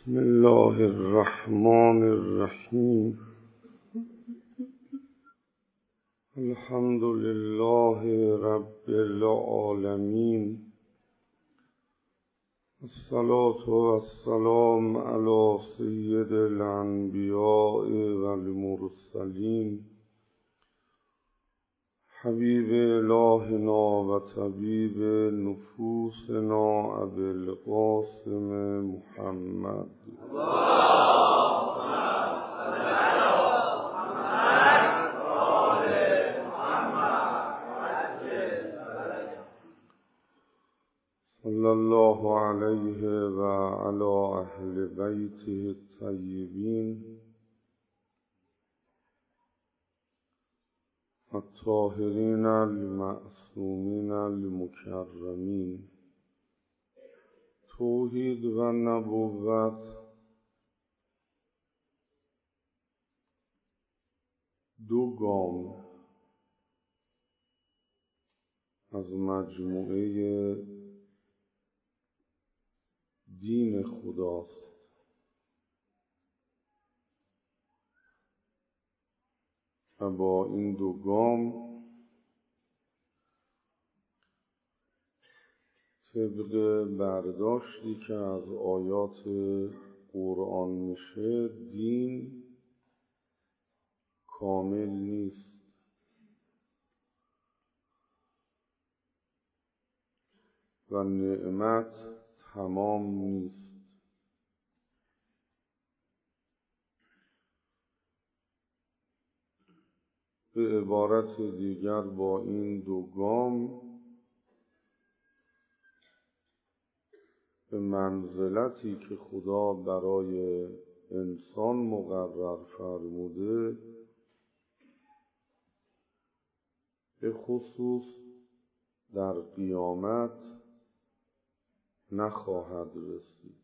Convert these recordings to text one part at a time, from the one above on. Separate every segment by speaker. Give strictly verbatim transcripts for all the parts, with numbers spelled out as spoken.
Speaker 1: بسم الله الرحمن الرحیم. الحمد لله رب العالمین. الصلاة والسلام علی سید الانبیاء والمرسلین، حبیب الهنا و طبیب نفوسنا ابی القاسم محمد. صلی الله علیه و علی اهل بیته الطیبین الطاهرین المعصومین المکرمین. توحید و نبوت دو گام از مجموعه دین خداست. و با این دو گام طبق برداشتی که از آیات قرآن میشه، دین کامل نیست و نعمت تمام نیست. به عبارت دیگر، با این دو گام به منزلتی که خدا برای انسان مقرر فرموده، به خصوص در قیامت، نخواهد رسید.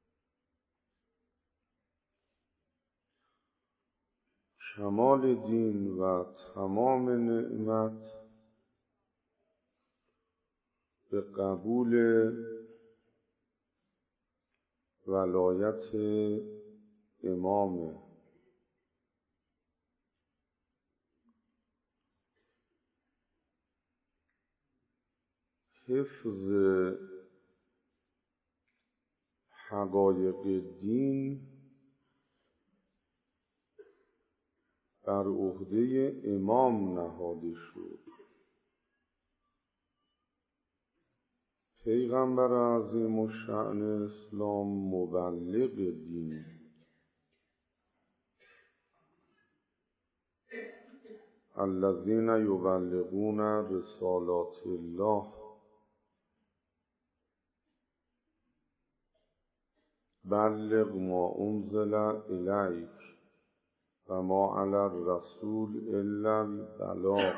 Speaker 1: کمال دین و تمام نعمت به قبول ولایت امامه. حفظ حقایق دین بر عهده امام نهاده شد. پیغمبر عظیم الشأن اسلام مبلغ دین، الذین یبلغون رسالات الله. بلغ ما انزل الیک و ما علی الرسول الا البلاغ.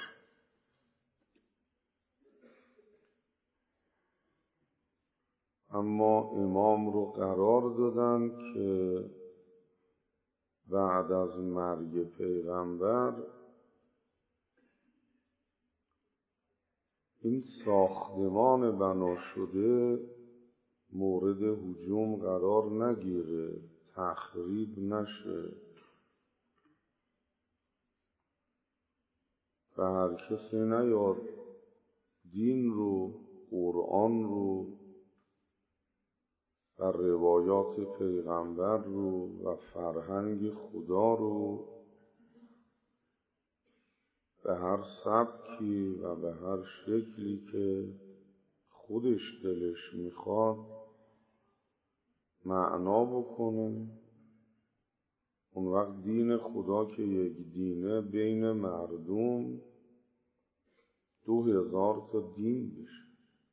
Speaker 1: اما امام رو قرار دادن که بعد از مرگ پیغمبر این ساختمان بنا شده مورد هجوم قرار نگیره، تخریب نشه و هر کسی نیاد دین رو، قرآن رو و روایات پیغمبر رو و فرهنگ خدا رو به هر سبکی و به هر شکلی که خودش دلش میخواد معنا بکنه. اون وقت دین خدا که یک دینه، بین مردم دو هزار تا دین بشه.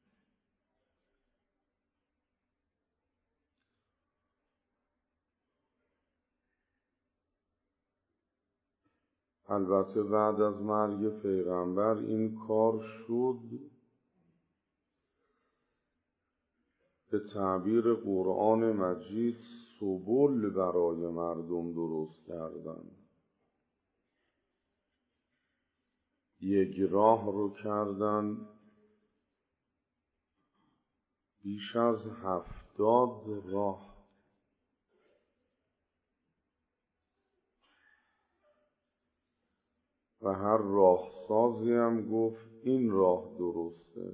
Speaker 1: البته بعد از مرگ پیغمبر این کار شد، به تعبیر قرآن مجید، سبل برای مردم درست کردن. یک راه رو کردن بیش از هفتاد راه و هر راهسازی هم گفت این راه درسته،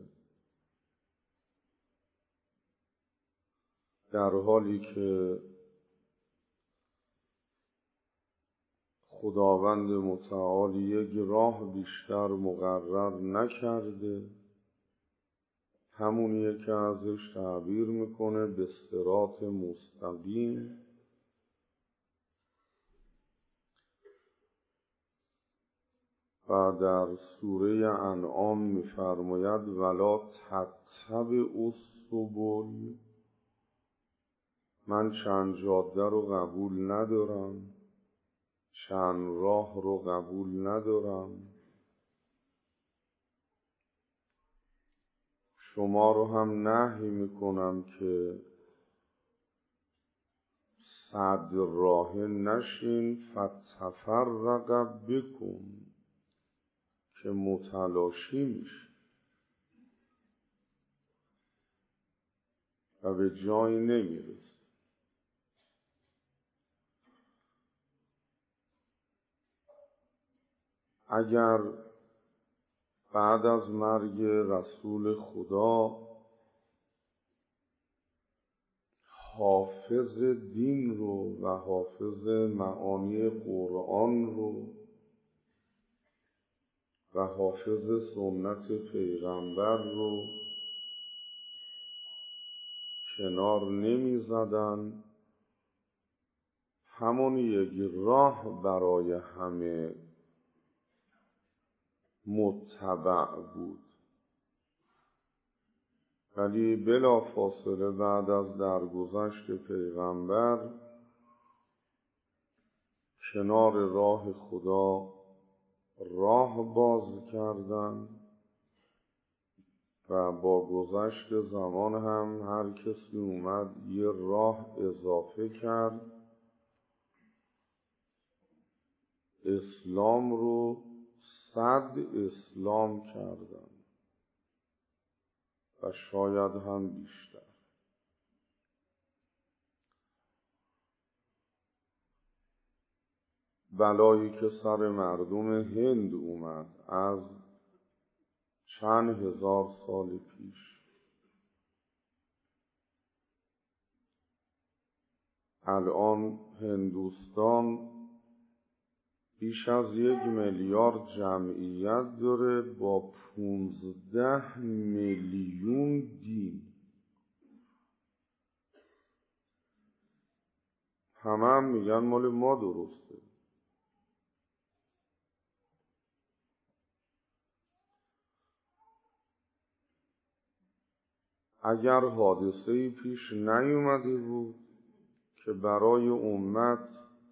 Speaker 1: در حالی که خداوند متعال یک راه بیشتر مقرر نکرده، همونیه که ازش تعبیر میکنه به صراط مستقیم. و در سوره انعام میفرماید ولا تتبعوا السبل، من چند جاده رو قبول ندارم، چند راه رو قبول ندارم، شما رو هم نهی میکنم که صد راه نشین، فتفرق بکم، که متلاشی میشه و به جایی نمیرسه. اگر بعد از مرگ رسول خدا حافظ دین رو و حافظ معانی قرآن رو و حافظ سنت پیغمبر رو کنار نمی زدن، همون یک راه برای همه متبع بود. ولی بلا فاصله بعد از درگذشت پیغمبر کنار راه خدا راه باز کردن و با گذشت زمان هم هر کسی اومد یه راه اضافه کرد، اسلام رو صد اسلام کردن و شاید هم بیشتر. بلایی که سر مردم هند اومد از چند هزار سال پیش، الان هندوستان بیش از یک میلیارد جمعیت داره با پونزده میلیون دین. همه هم میگن مال ما درسته. اگر حادثه‌ای پیش نیومده بود که برای امت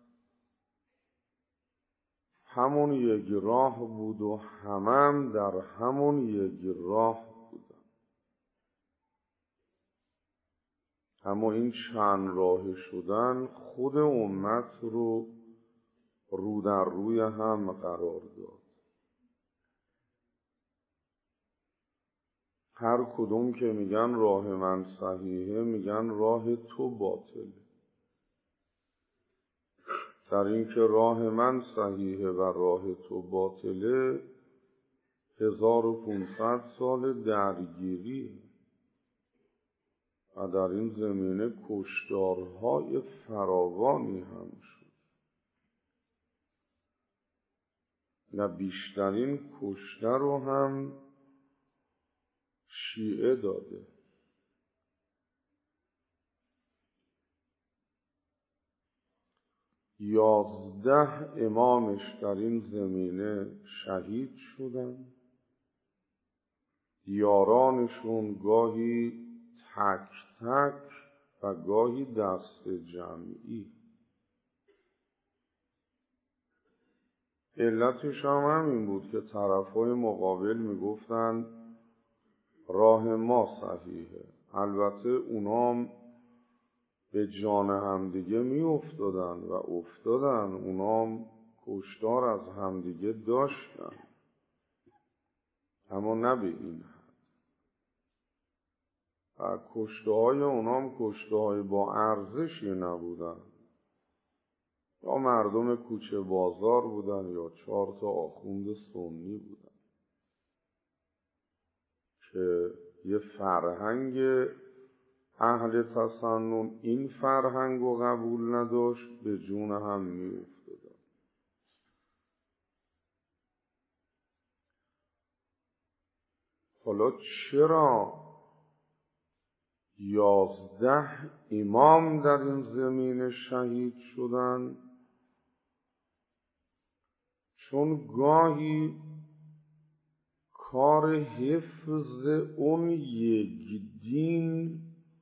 Speaker 1: همون یک راه بود و همه هم در همون یک راه بودن، اما این چند راه شدن خود امت رو رو در روی هم قرار داد. هر کدوم که میگن راه من صحیحه، میگن راه تو باطله. در این که راه من صحیحه و راه تو باطله هزار و پونصد سال درگیری و در این زمینه کشتارهای فراوانی هم شد و بیشترین کشته رو هم شیعه داده. یازده امامش در این زمینه شهید شدن، یارانشون گاهی تک تک و گاهی دست جمعی. علتش هم همین بود که طرفای مقابل میگفتن راه ما صحیحه. البته اونام به جان همدیگه می افتادن و افتادن، اونام کشتار از همدیگه داشتن، اما نه به این حد. و کشته های اونام کشته های با ارزشی نبودن. یا مردم کوچه بازار بودن یا چهار تا آخوند سنی بودن که یه فرهنگ اهل تسنن این فرهنگ رو قبول نداشت، به جون هم می افتادن. حالا چرا یازده امام در این زمین شهید شدند؟ چون گاهی کار حفظ اون یک دین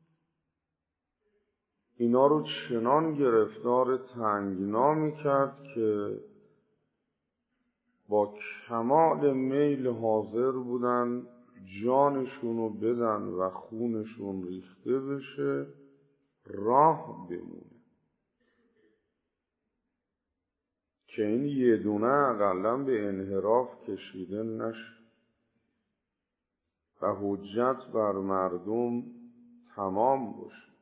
Speaker 1: اینا رو چنان گرفتار تنگنا میکرد که با کمال میل حاضر بودن جانشون رو بدن و خونشون ریخته بشه راه بمونه که این یه دونه اقلا به انحراف کشیده نشه و حجت بر مردم تمام باشه.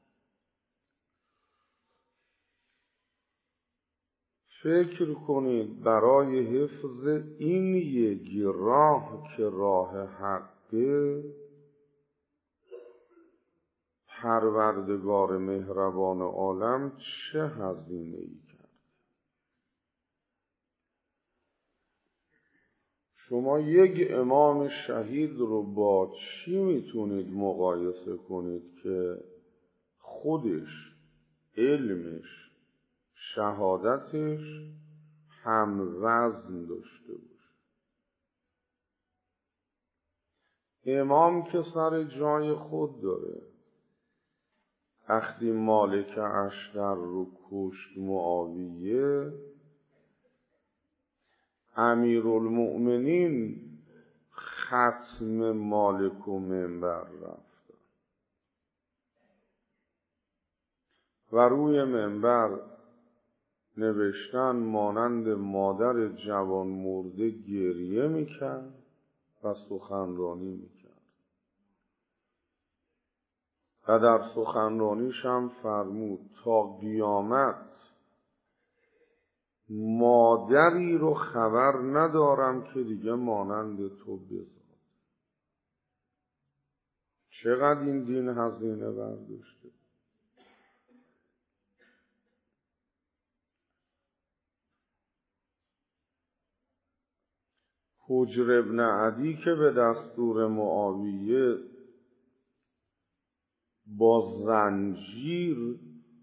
Speaker 1: فکر کنید برای حفظ این یک راه که راه حقه پروردگار مهربان عالم چه هزینه ای کرد. شما یک امام شهید رو با چی میتونید مقایسه کنید که خودش، علمش، شهادتش هم وزن داشته باشه؟ امام که سر جای خود داره. وقتی مالک اشتر رو کشت معاویه، امیرالمؤمنین ختم مالک و منبر رفتن و روی منبر نوشتن مانند مادر جوان مرده گریه میکرد و سخنرانی میکرد و در سخنرانیش هم فرمود تا قیامت مادری رو خبر ندارم که دیگه مانند تو بزاد. چقدر این دین هزینه برداشته. حجر ابن عدی که به دستور معاویه با زنجیر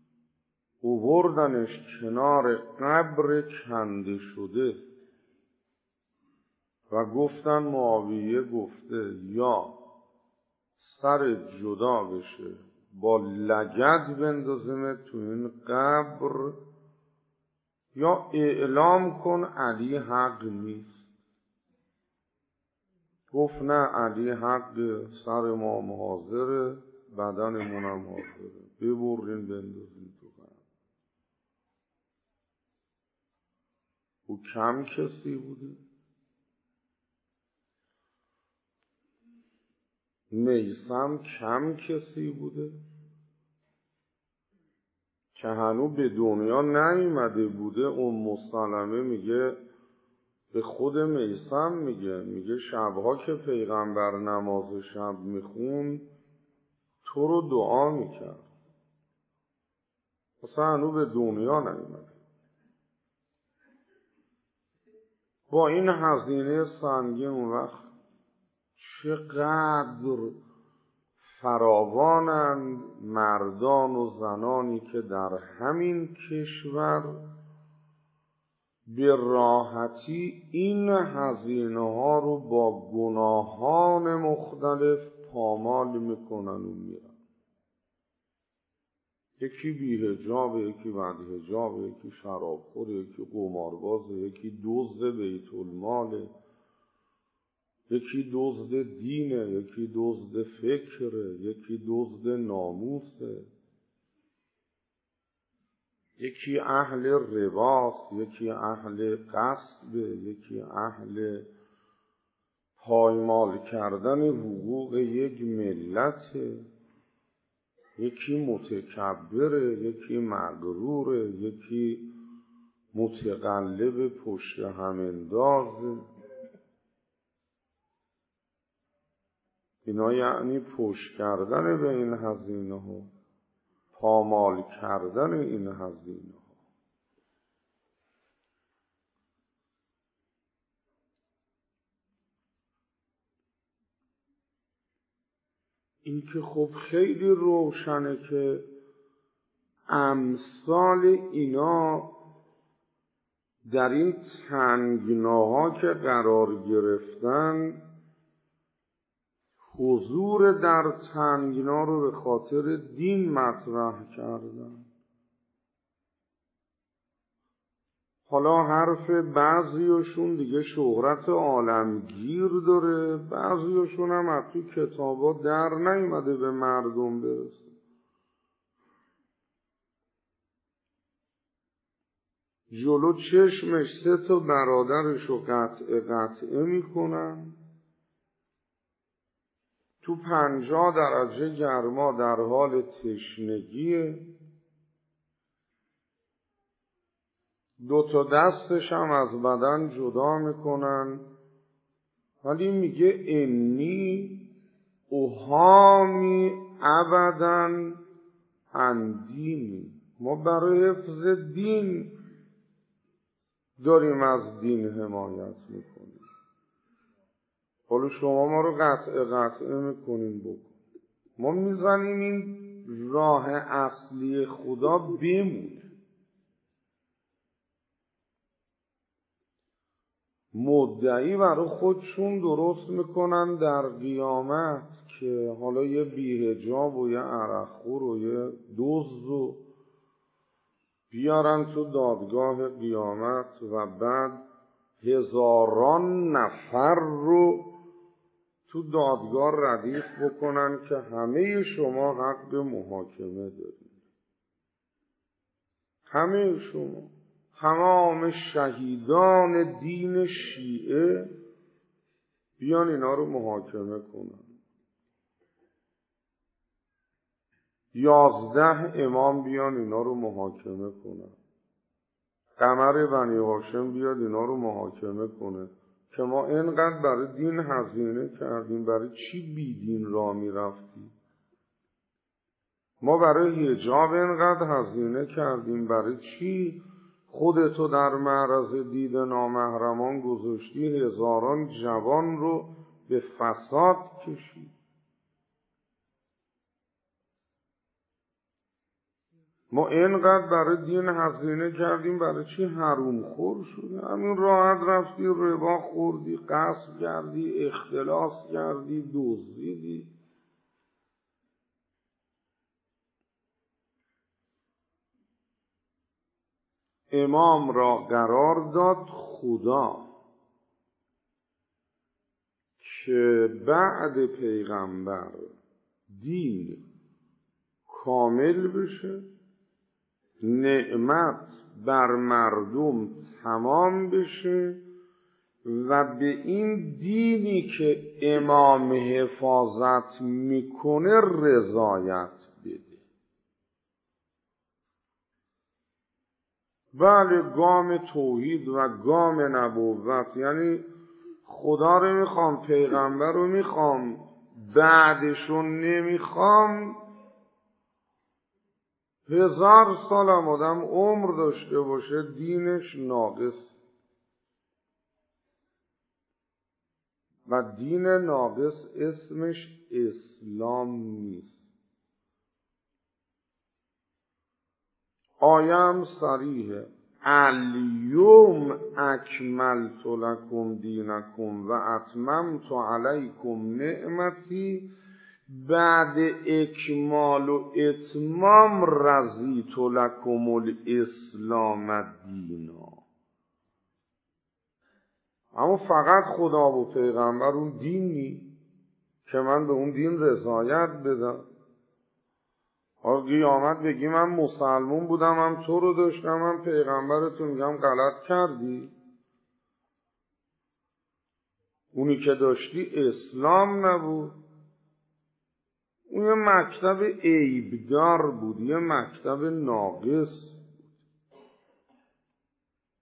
Speaker 1: آوردنش کنار قبر کنده شده و گفتن معاویه گفته یا سر جدا بشه با لگد بندازمت تو این قبر یا اعلام کن علی حق نیست. گفت نه، علی حق، سر ما حاضره، بدنمون هم حاضره، ببرین بندازین تو قبر. او کم کسی بوده؟ میثم کم کسی بوده که هنوز به دنیا نیامده بوده؟ اون مسلمه میگه به خود میثم میگه میگه شبها که پیغمبر نماز شب میخون تو رو دعا میکرد، اصلا هنوز به دنیا نیامده. با این هزینه سنگین اون وقت چقدر فراوانند مردان و زنانی که در همین کشور به راحتی این هزینه ها رو با گناهان مختلف پامال میکنن و میرن. یکی بی حجاب، یکی بد حجاب، یکی شرابخور، یکی قمارباز، یکی دزد بیت المال، یکی دزد دینه، یکی دزد فکره، یکی دزد ناموسه، یکی اهل رباست، یکی اهل قصبه، یکی اهل پایمال کردن حقوق یک ملته، یکی متکبره، یکی مغروره، یکی متقلب پشت هم انداز. اینا یعنی پشت کردن به این هزینه ها، پامال کردن این هزینه ها. این که خب خیلی روشنه که امثال اینا در این تنگناها که قرار گرفتن، حضور در تنگنا رو به خاطر دین مطرح کردن. حالا حرف بعضیشون دیگه شهرت عالمگیر داره، بعضیشون هم از تو کتابا در نیومده به مردم برسه. جلو چشمش سه تا برادرشو قطعه قطعه میکنن، تو پنجاه درجه گرما در حال تشنگیه، دو تا دستش هم از بدن جدا میکنن، ولی میگه انی اوهامی ابداً عن دینی. ما برای حفظ دین داریم از دین حمایت میکنیم. حالا شما ما رو قطعه قطعه میکنیم بکن، ما میزنیم این راه اصلی خدا بمونه. مدعی برای خودشون درست میکنن در قیامت که حالا یه بیهجاب و یه عرقخور و یه دزد و بیارن تو دادگاه قیامت و بعد هزاران نفر رو تو دادگاه ردیف بکنن که همه شما حق محاکمه دارید. همه شما، تمام شهیدان دین شیعه بیان اینا رو محاکمه کنن. یازده امام بیان اینا رو محاکمه کنن. قمر بنی هاشم بیاد اینا رو محاکمه کنه که ما اینقدر برای دین هزینه کردیم، برای چی بی دین را می رفتیم؟ ما برای حجاب اینقدر هزینه کردیم، برای چی خودتو در معرض دید نامحرمان گذاشتی، هزاران جوان رو به فساد کشید؟ ما اینقدر برای دین هزینه کردیم، برای چی حروم خور شدی؟ همین راحت رفتی ربا خوردی، غصب کردی، اختلاس کردی، دزدیدی. امام را قرار داد خدا که بعد پیغمبر دین کامل بشه، نعمت بر مردم تمام بشه و به این دینی که امام حفاظت میکنه رضایت بده. بله، گام توحید و گام نبوت، یعنی خدا رو میخوام، پیغمبر رو میخوام، بعدشون نمیخوام. هزار سالم آدم عمر داشته باشه دینش ناقص و دین ناقص اسمش اسلام نیست. آیم صریحه الیوم اکملت لکم دینکم و اتممت علیکم نعمتی، بعد اکمال و اتمام رضیت لکم الاسلام دینا. اما فقط خدا و پیغمبر اون دینی که من به اون دین رضایت بدم. آقا قیامت بگی من مسلمون بودم، هم تو رو داشتم، هم پیغمبرتو، میگم غلط کردی. اونی که داشتی اسلام نبود، اون یه مکتب عیبدار بود، یه مکتب ناقص.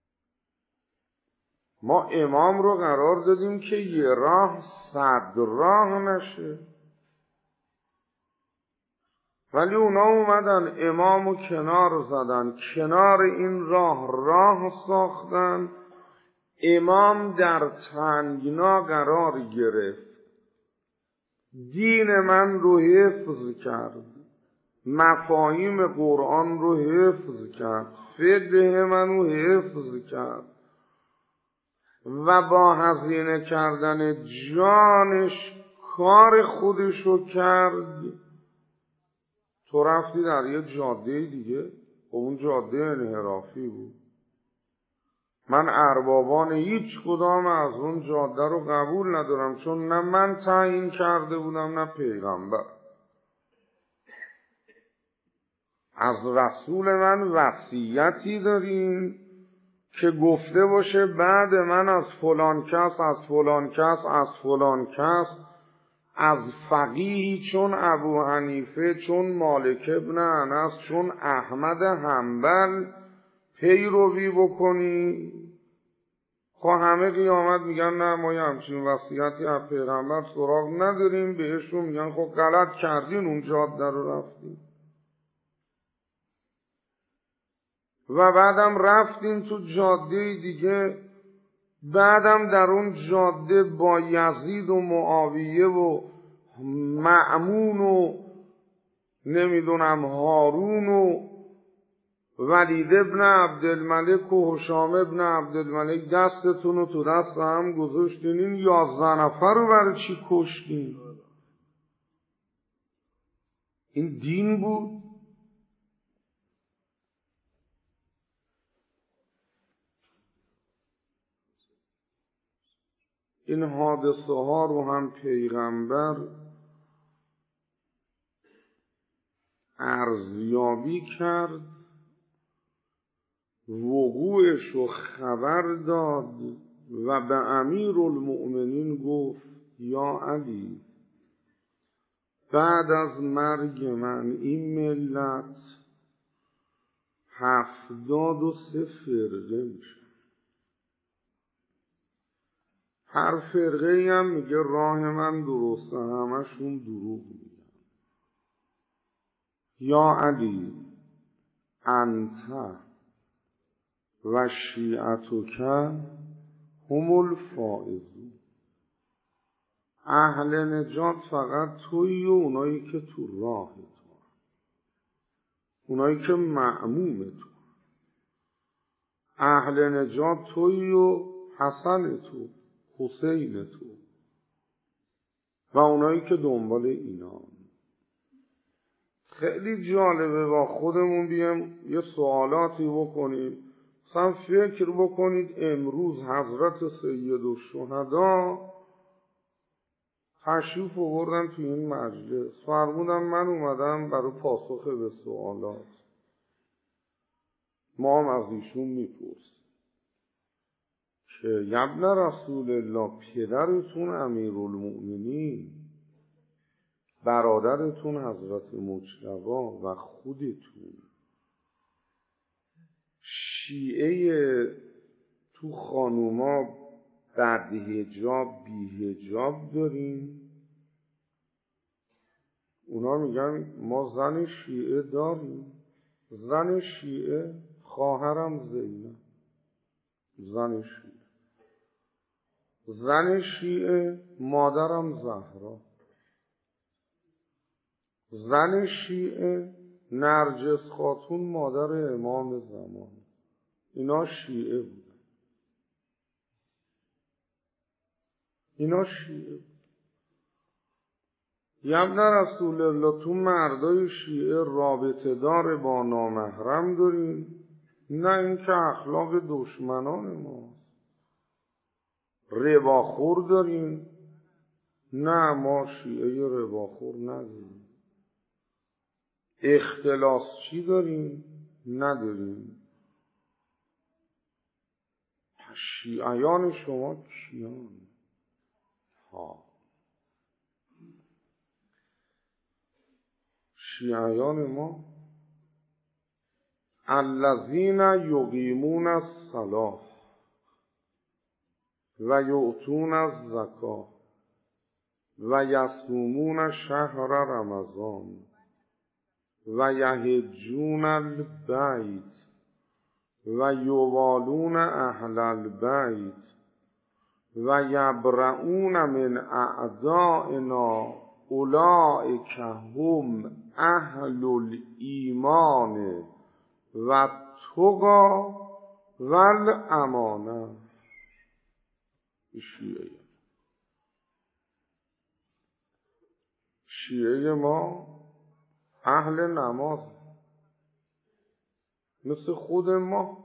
Speaker 1: ما امام رو قرار دادیم که یه راه صد راه نشه، ولی اونا اومدن امامو کنار زدن، کنار این راه راه ساختن، امام در تنگنا قرار گرفت، دین من رو حفظ کرد، مفاهیم قرآن رو حفظ کرد، فقه من رو حفظ کرد و با هزینه کردن جانش کار خودش رو کرد. تو رفتی در یه جاده دیگه، و اون جاده انحرافی بود. من اربابان هیچ کدام از اون جاده رو قبول ندارم، چون نه من تعیین کرده بودم نه پیغمبر. از رسول من وصیتی داریم که گفته باشه بعد من از فلان کس از فلان کس از فلان کس، از فقیهی چون ابو حنیفه، چون مالک ابن انس، چون احمد حنبل پیروی بکنی. خب همه قیامت میگن نه ما یه همچین وصیتی از پیغمبر سراغ نداریم، بهشون میگن خب غلط کردین اون جاده رو رفتیم. و بعدم رفتیم تو جاده دیگه، بعدم در اون جاده با یزید و معاویه و مأمون و نمیدونم هارون و ولید ابن عبدالملک و هشام ابن عبدالملک دستتون رو تو دست هم گذاشتین، این یازده نفر رو برای چی کشتین؟ این دین بود؟ این حادثه ها رو هم پیغمبر ارزیابی کرد، وقوعش رو خبر داد و به امیر المؤمنین گفت یا علی، بعد از مرگ من این ملت هفتاد و سه فرقه میشه، هر فرقه هم میگه راه من درسته، همشون دروغ میگن. یا علی انت و شیعتک هم الفائزون، اهل نجات فقط تویی و اونایی که تو راه تو، اونایی که مأموم تو. اهل نجات تویی و حسن تو، حسین تو و اونایی که دنبال اینا. خیلی جالبه با خودمون بیام یه سوالاتی بکنیم. مثلا فکر بکنید امروز حضرت سید الشهدا تشریف آوردن تو این مجلس، فرمودن من اومدم برای پاسخ به سوالات. ما هم از ایشون میپرسیم که یبن رسول الله، پدرتون امیرالمؤمنین، برادرتون حضرت مجتبی و خودتون شیعه تو خانوما بعد حجاب بی حجاب داریم؟ اونا میگن ما زن شیعه داریم. زن شیعه خواهرم زینب، زن شیعه. زن شیعه مادرم زهرا. زن شیعه نرجس خاتون مادر امام زمان. اینا شیعه بودن. اینا شیعه بودن. یبن رسول الله، تو مردای شیعه رابطه دار با نامحرم داریم؟ نه، این که اخلاق دشمنان ماست. رباخور داریم؟ نه، ما شیعه رباخور نداریم. اختلاس چی داریم؟ نداریم. شیعیان شما کیان؟ ها، شیعیان ما الذین یقیمون الصلاة، و یؤتون الزکاة و یصومون شهر رمضان و یحجون البیت و یوالون اهل البیت و یبرؤون من اعدائنا اولئک هم اهل الایمان و التقی و الامانه. شیعه شیعه ما اهل نماز، مثل خود ما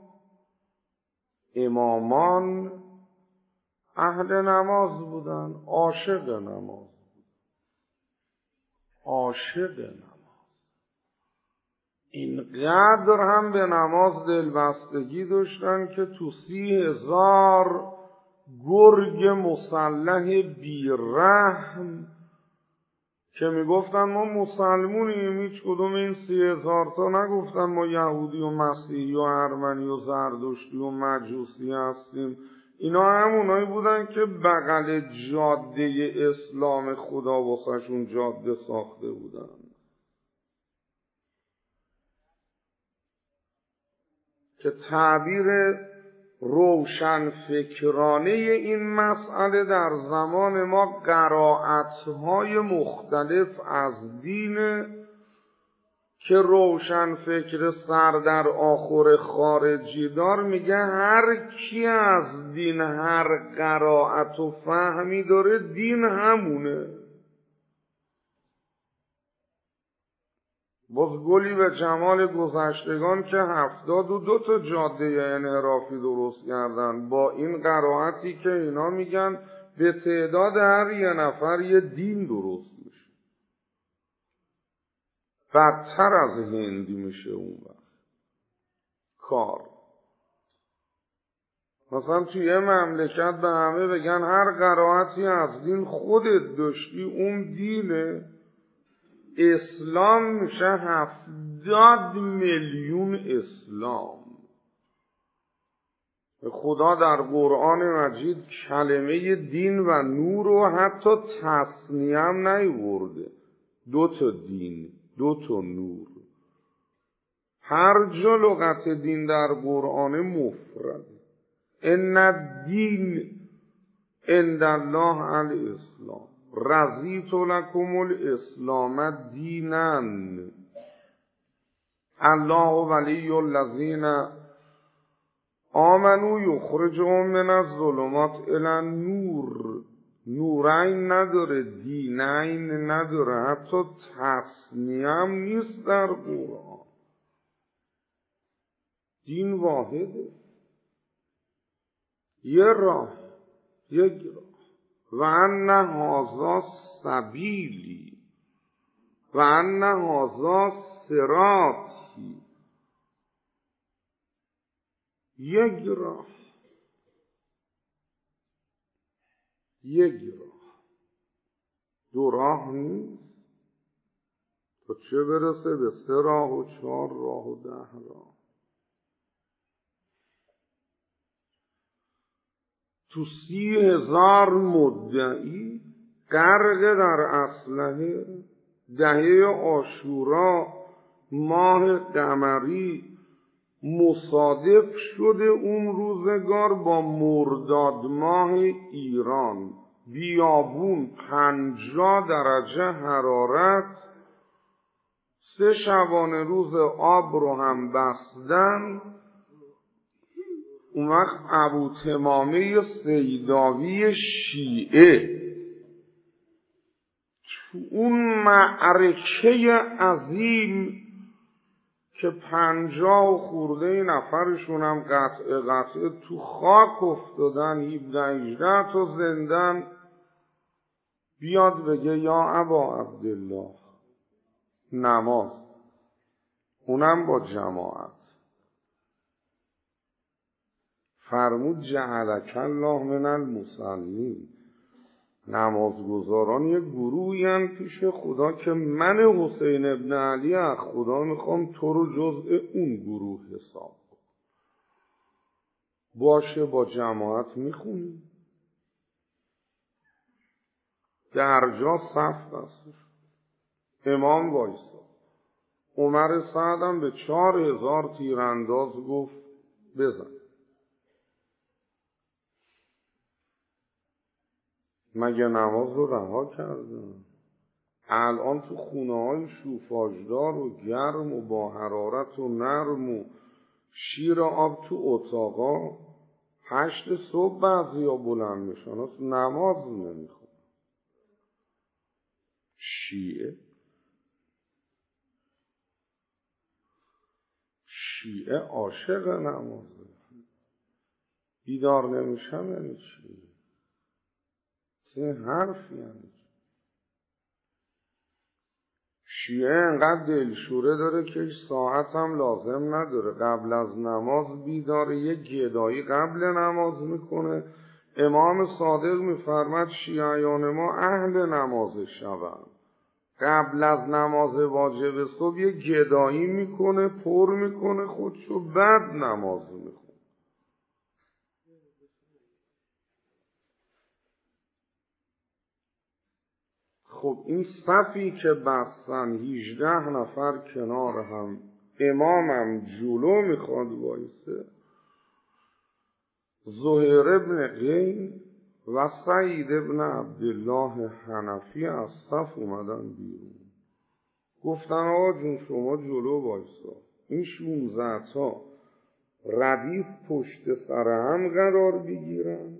Speaker 1: امامان اهل نماز بودن، عاشق نماز عاشق نماز اینقدر هم به نماز دلبستگی داشتن که تو سی هزار گرگ مسلح بیرحم که میگفتن ما مسلمونیم، هیچ کدوم این سی هزار تا نگفتن ما یهودی و مسیحی و ارمنی و زردشتی و مجوسی هستیم. اینا همونایی بودن که بغل جاده اسلام خدا واسهشون جاده ساخته بودن. که تعبیر روشن فکرانه این مسئله در زمان ما قرائت‌های مختلف از دین که روشن فکر سر در آخر خارجی دار میگه هر کی از دین هر قرائت و فهمی داره دین همونه. باز گلی به جمال گذشتگان که هفتاد و دو تا جاده انحرافی درست کردن با این قرائتی که اینا میگن به تعداد هر یه نفر یه دین درست میشه. بدتر از هندی میشه اون وقت کار. مثلا توی یه مملکت به همه بگن هر قرائتی از دین خودت داشتی اون دینه، اسلام میشه هفتاد میلیون اسلام. خدا در قرآن مجید کلمه دین و نور رو حتی تصنیه هم نیورده، دو تا دین دو تا نور. هر جا لغت دین در قرآن مفرد. ان الدین عند الله الاسلام رضیت لکم الاسلام دینا الله ولی الذین آمنوا یخرجهم من الظلمات الی النور. نورین نداره، دینین نداره، حتی تصنیه هم نیست در قرآن. دین واحده، یه راه، یک راه. و ان هذا سبیلی و ان هذا صراطی، یک راه یک راه، دو راه نیست. تا چه برسه به سه راه و چهار راه و ده راه. تو سی هزار مدعی غرق در اسلحه، دهه عاشورا ماه قمری مصادف شده اون روزگار با مرداد ماه ایران. بیابون پنجاه درجه حرارت، سه شبانه روز آب رو هم بستن. اون وقت ابو تمامه سیداوی شیعه تو اون معرکه عظیم که پنجاه و خورده نفرشون هم قطع قطع تو خاک افتادن، هفده هجده تا زندن، بیاد بگه یا ابا عبدالله نماز، اونم با جماعت. فرمود جعلک الله من المصلین. نمازگزاران یک گروهی هم پیش خدا که من حسین ابن علی از خدا میخوام تو رو جزء اون گروه حساب کن. باشه با جماعت میخونیم، درجا صف بسته شد. امام وایساد. عمر سعدم به چهار هزار تیرانداز گفت بزن. مگه نماز رو رها کردن؟ الان تو خونه های شوفاژدار و گرم و با حرارت و نرم و شیر آب تو اتاقا هشت صبح بعضی ها بلند میشن نماز نمیخون. شیعه شیعه عاشق نمازه. بیدار نمیشم یعنی چی؟ چه حرف یعنی؟ شیعه انقدر دلشوره داره که هیچ ساعت هم لازم نداره. قبل از نماز بیداره، یه گدایی قبل نماز میکنه. امام صادق میفرماد شیعیان ما اهل نماز شبن. قبل از نماز واجب صبح یه گدایی میکنه، پر میکنه خودشو، بعد نماز میخونه. خب این صفی که بستن هجده نفر کنار هم، امامم جلو میخواد وایسه، زهیر ابن قین و سعید ابن عبدالله حنفی از صف اومدن بیرون. گفتن آقا جون شما جلو وایسا. این شونزده تا ردیف پشت سر هم قرار بگیرن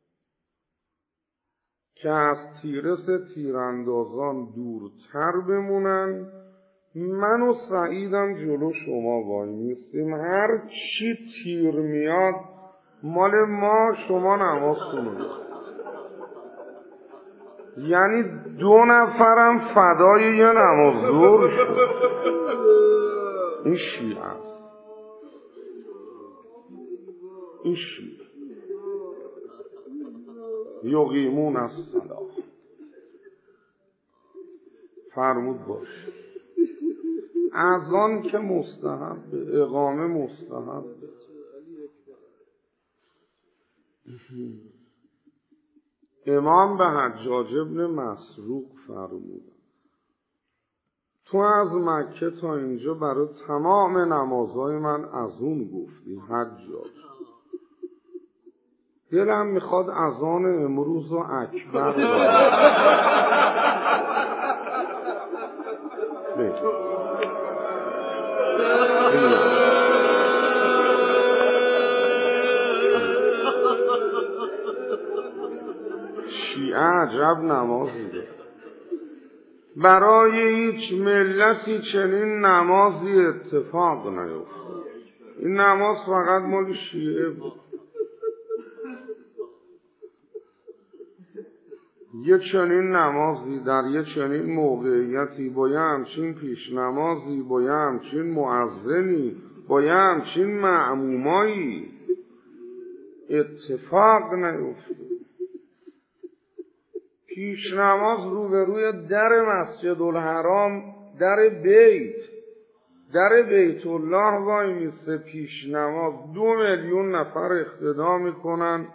Speaker 1: که از تیرس تیراندازان دورتر بمونن. من و سعیدم جلو شما وای میستیم، هر چی تیر میاد مال ما، شما نماز کنید. یعنی دو نفرم فدای یه نماز ظهر شد. این شیعه است. این شیعه یقیمون الصلاة. فرمود باش اذان که مستحب، اقامه مستحب. امام به حجاج ابن مسروق فرمود تو از مکه تا اینجا برای تمام نمازهای من اذان گفتی حجاج، دلم میخواد اذان امروز رو اکبر شیعه عجب نمازی ده. برای هیچ ملتی چنین نمازی اتفاق نیفتاد. این نماز فقط مال شیعه بود. یه چنین نمازی در یه چنین موقعیتی با یه همچین پیش نمازی، با یه همچین مؤذنی، با یه همچین معمومایی اتفاق نیفتاد. پیش نماز روبروی در مسجد الحرام، در بیت در بیت الله وای میسته پیش نماز. دو میلیون نفر اقتدا میکنن،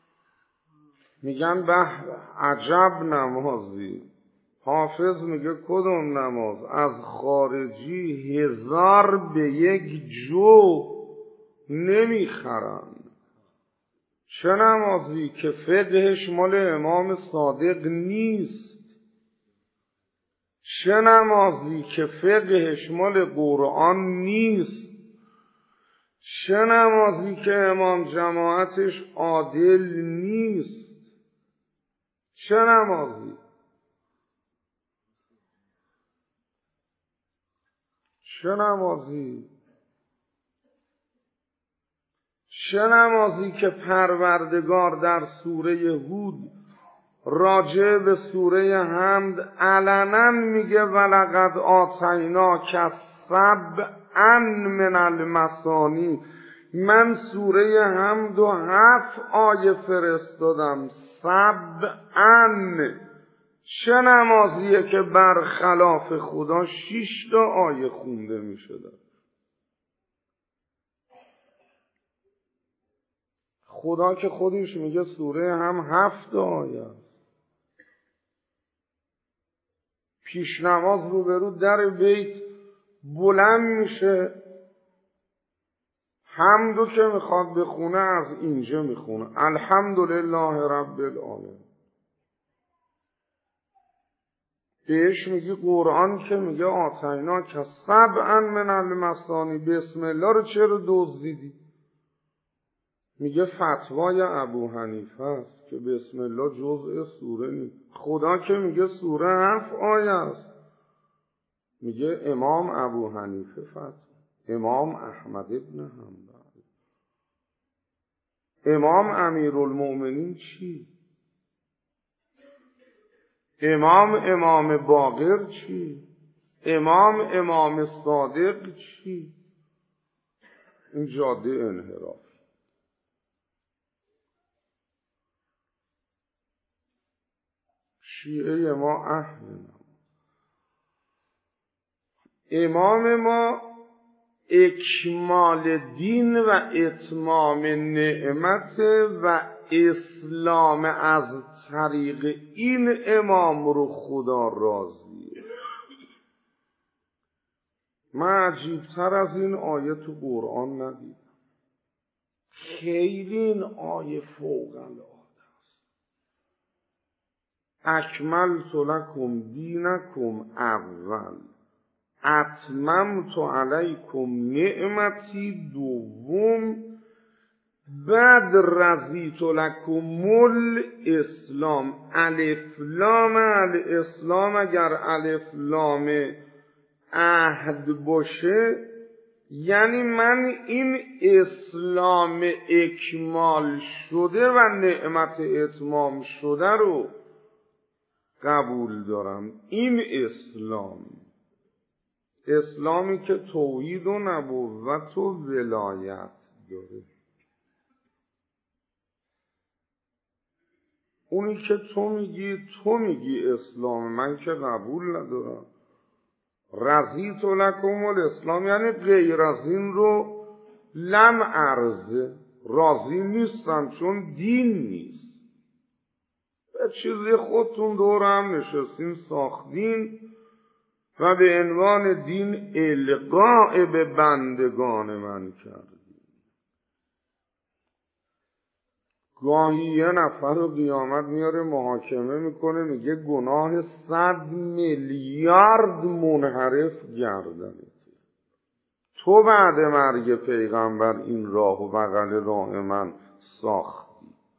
Speaker 1: میگن به عجب نمازی. حافظ میگه کدوم نماز؟ از خارجی هزار به یک جو نمیخرن. چه نمازی که فقهش مال امام صادق نیست، چه نمازی که فقهش مال قرآن نیست، چه نمازی که امام جماعتش عادل نیست، چه نمازی چه نمازی چه نمازی که پروردگار در سوره هود راجع به سوره حمد علنا میگه ولقد آتیناک سبعا من المثانی. من سوره حمد و هفت آیه فرستادم. سبعا چه نمازیه که برخلاف خدا شش تا آیه خونده میشه؟ خدا که خودش میگه سوره هم هفت آیه. پیش نماز روبرو در بیت بلند میشه، حمدو که میخواد بخونه از اینجا میخونه، الحمدلله رب العالمین. بهش میگی قرآن که میگه آتینا که سبعا من المثانی، بسم الله رو چرا دزدیدی؟ میگه فتوای ابو حنیفه است که بسم الله جزء سوره نیست. خدا که میگه سوره هفت آیه است. میگه امام ابو حنیفه فتوا، امام احمد ابن حنبل، امام امیرالمؤمنین چی؟ امام امام باقر چی؟ امام امام صادق چی؟ این جاده انحراف. شیعه ما اهل نماز، امام ما اکمال دین و اتمام نعمت و اسلام از طریق این امام رو خدا راضیه. من عجیبتر از این آیه تو قرآن ندیدم. خیلی این آیه فوق العاده است. اکملت لکم دینکم اول، اتممت علیکم نعمتی دوم، بعد رضیت لکم الاسلام. الف لام الاسلام اگر الف لام عهد باشه یعنی من این اسلام اکمال شده و نعمت اتمام شده رو قبول دارم. این اسلام، اسلامی که توحید و نبوت و ولایت داره. اونی که تو میگی تو میگی اسلام، من که قبول ندارم. رضیت لکم الاسلام یعنی غیر از این رو لم ارزه، راضی نیستم چون دین نیست. به چیزی خودتون دور هم نشستین ساختین و به عنوان دین القاء به بندگان من کردین. گاهی یه نفر رو قیامت میاره محاکمه میکنه، میگه گناه صد میلیارد منحرف گردنه. تو بعد مرگ پیغمبر این راه و بغل راه من ساختی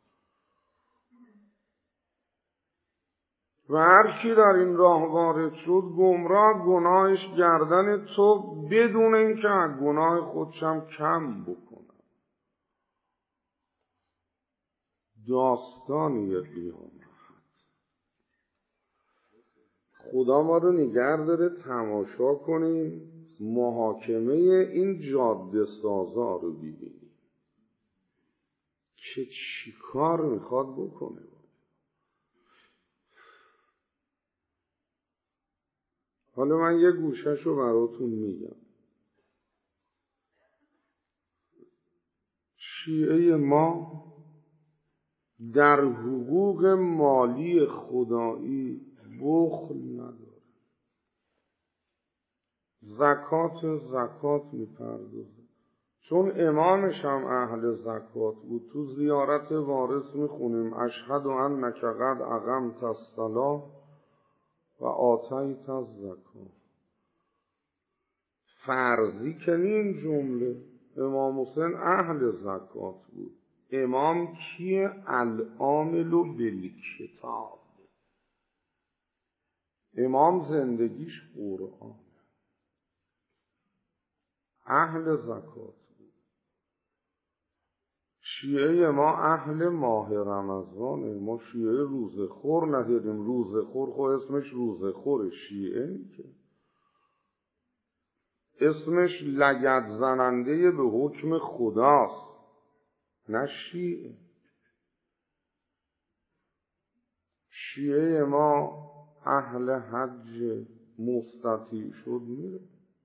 Speaker 1: و هر کی در این راه وارد شد گمراه، گناهش گردن تو بدون اینکه از گناه خودشم کم بکنه. داستانی قیامت. خدا ما رو نگه داره تماشا کنیم محاکمه این جاده سازا رو ببینیم که چی کار میخواد بکنه. حالا من یه گوشش رو براتون میگم. شیعه ما در حقوق مالی خدایی بخل نداره. زکات زکات میپردازه، چون امامش هم اهل زکات بود. تو زیارت وارث میخونیم اشهد انک قد اقمت الصلاة و آتیت الزکات. فرضی که این جمله امام حسین اهل زکات بود. امام کیه؟ العامل بالکتاب. امام زندگیش قرآن، اهل زکات بود. شیعه ما اهل ماه رمضانه. ما شیعه روزخور نداریم. روزخور خو اسمش روزخور شیعه نیست، اسمش لگد زننده به حکم خداست، نه شیعه. شیعه ما اهل حج مستطیع شد میره.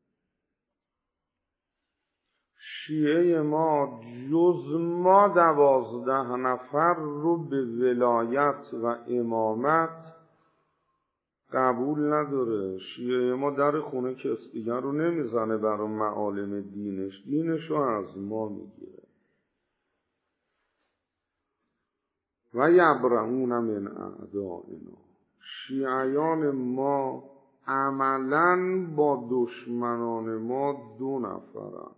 Speaker 1: شیعه ما جز ما دوازده نفر رو به ولایت و امامت قبول نداره. شیعه ما در خونه کس دیگر رو نمیزنه برای معالم دینش، دینش رو از ما میگیره. و یبرؤون من اعدائنا، شیعیان ما عملاً با دشمنان ما دو نفرن،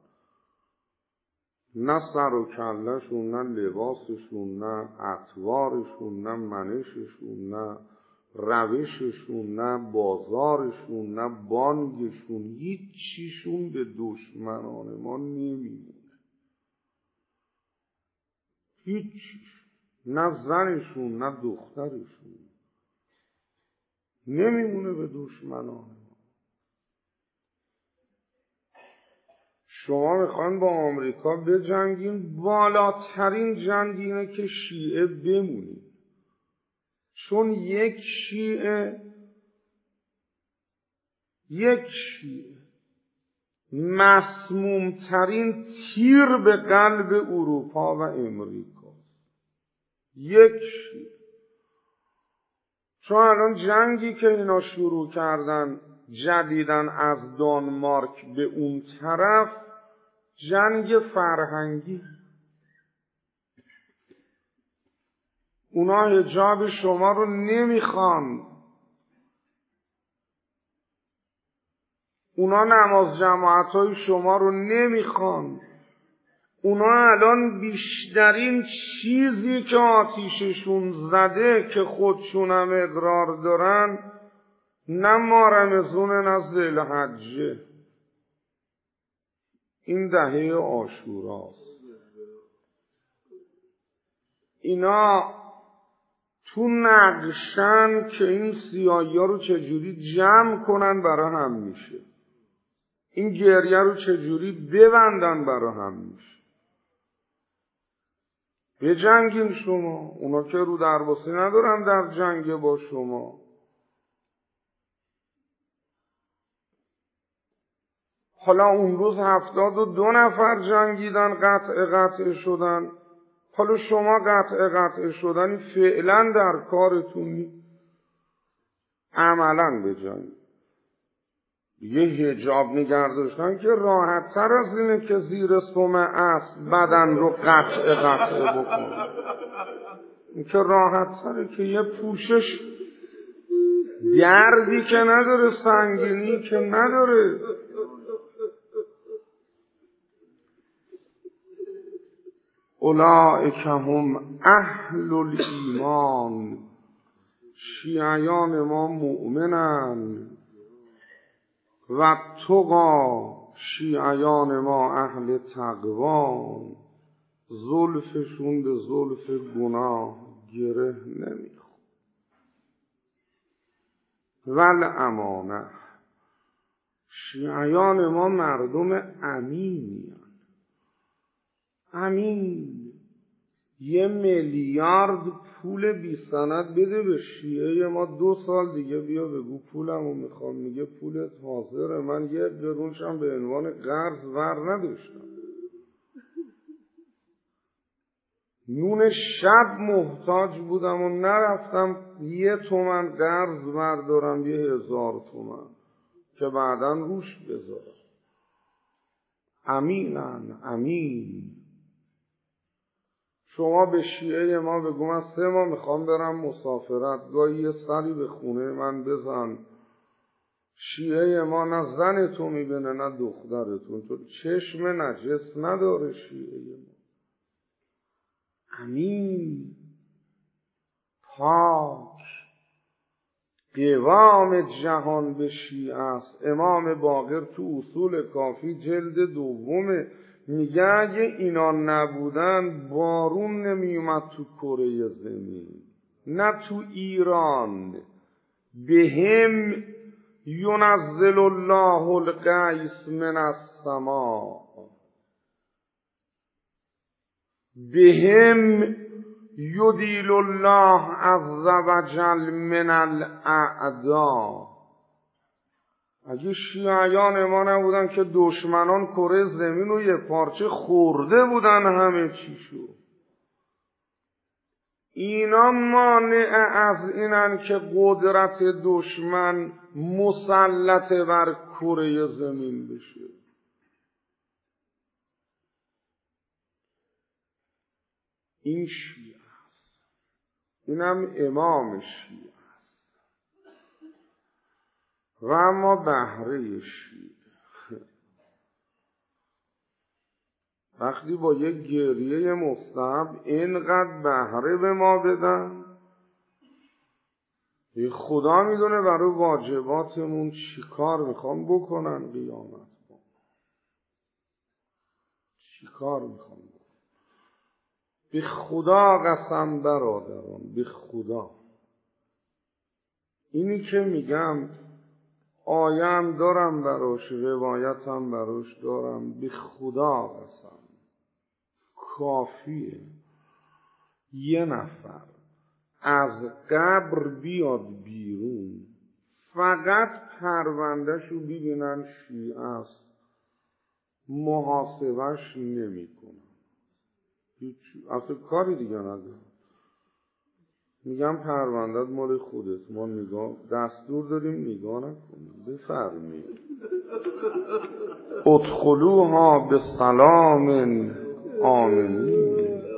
Speaker 1: نه سر و کلشون، نه لباسشون، نه اطوارشون، نه منششون، نه روششون، نه بازارشون، نه بانگشون، هیچ چیشون به دشمنان ما نمیمونه. هیچ چیش، نه زنشون نه دخترشون نمیمونه به دشمنان ما. شما میخوان با آمریکا بجنگین، بالاترین جنگ اینه که شیعه بمونید، چون یک شیعه یک شیعه مسمومترین تیر به قلب اروپا و امریکا، یک شیعه. چون الان جنگی که اینا شروع کردن جدیدن از دانمارک به اون طرف، جنگ فرهنگی. اونا حجاب شما رو نمیخوان، اونا نماز جماعتای شما رو نمیخوان. اونا الان بیشترین چیزی که آتیششون زده که خودشون هم اقرار دارن، نه مارمزون نه ذوالحجه، این دهه عاشوراست. اینا تو نقشن که این سیاهی‌ها رو چجوری جمع کنن برا هم میشه، این گریه رو چجوری ببندن برا هم میشه. بجنگین شما، اونا که رو درباسی ندارن در جنگ با شما. حالا اون روز هفتاد و دو نفر جنگیدن، قطع قطع شدن. حالا شما قطع قطع شدنی فعلا در کارتونی، عملا بجنگید. یه حجاب نگه داشتن که راحت تر از اینه که زیر سم اسب بدن رو قطع قطع بکنه. این که راحت تره، که یه پوشش دردی که نداره، سنگینی که نداره. اولئک هم اهل الایمان، شیعیان ما مؤمنن. و تقا، شیعیان ما اهل تقوا، زلفشون به زلف گناه گره نمیخوره. والامانه، شیعیان ما مردم امینی هن. امین. یه میلیارد پول بی سند بده به شیعه ما، دو سال دیگه بیا بگو پولمو میخوام، میگه پولت حاضره. من یه قرونشم به عنوان قرض ور نداشتم، نون شب محتاج بودم و نرفتم یه تومن قرض بردارم، یه هزار تومن که بعداً روش بذارم. امینن، امین. شما به شیعه ما بگو من سه ماه میخوام برم مسافرت، گاهی یه سری به خونه من بزن. شیعه ما نه زن تو میبینه نه دخترتون، تو چشم نجس نداره شیعه ما. امین، پاک. قوام جهان به شیعه است. امام باقر تو اصول کافی جلد دومه میگه اگه اینا نبودن بارون نمیومد تو کره زمین، نه تو ایران. بهم ینزل الله الغیث من السماء، بهم یدیل الله عز وجل من الاعدا. اگه شیعیان ما نبودن که دشمنان کره زمین رو یه پارچه خورده بودن همه چیشو. اینا مانع از اینن که قدرت دشمن مسلط بر کره زمین بشه. این شیعه است، اینم امام شیعه است. و اما بهره شیعه وقتی با یک گریه مستحب اینقدر بهره به ما بدن، خدا میدونه برای واجباتمون چی کار میخوان بکنن قیامت با چی کار میخوان بکنن. به خدا قسم برادران، به خدا اینی که میگم آیه هم دارم براش، روایت هم براش دارم، به خدا قسم کافیه یه نفر از قبر بیاد بیرون، فقط پروندهشو ببینن شیعه است، محاسبش نمی کنن، اصلا کاری دیگه ندارم. میگم پروندهت مال خودت، ما نگاه دستور داریم نگاه نکنیم. بفرمایید ادخلوها به سلام آمنین.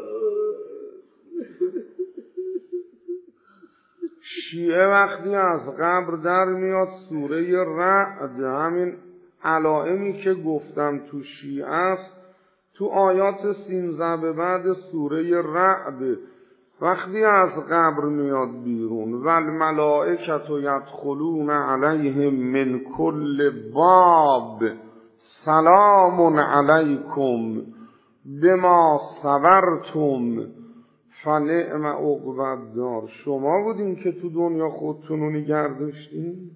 Speaker 1: شیعه وقتی از قبر در میاد سوره رعد، همین علائمی که گفتم تو شیعه است، تو آیات سینزده به بعد سوره رعد وقتی از قبر میاد بیرون، والملائکة یدخلون علیهم من کل باب سلام علیکم بما صبرتم فنعم عقبی الدار. شما بودین که تو دنیا خودتون رو نگه داشتین؟